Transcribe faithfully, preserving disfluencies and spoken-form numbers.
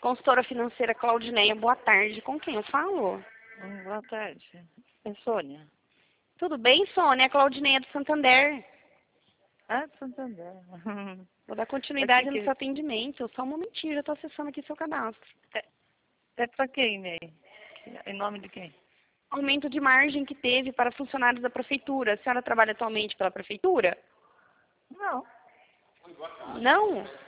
Consultora financeira Claudineia, boa tarde. Com quem eu falo? Hum, boa tarde. É Sônia. Tudo bem, Sônia? É Claudineia do Santander. Ah, de Santander. Vou dar continuidade que no que... seu atendimento. Só um momentinho, já estou acessando aqui seu cadastro. É, é para quem, Ney? Em nome de quem? Aumento de margem que teve para funcionários da prefeitura. A senhora trabalha atualmente pela prefeitura? Não. Não?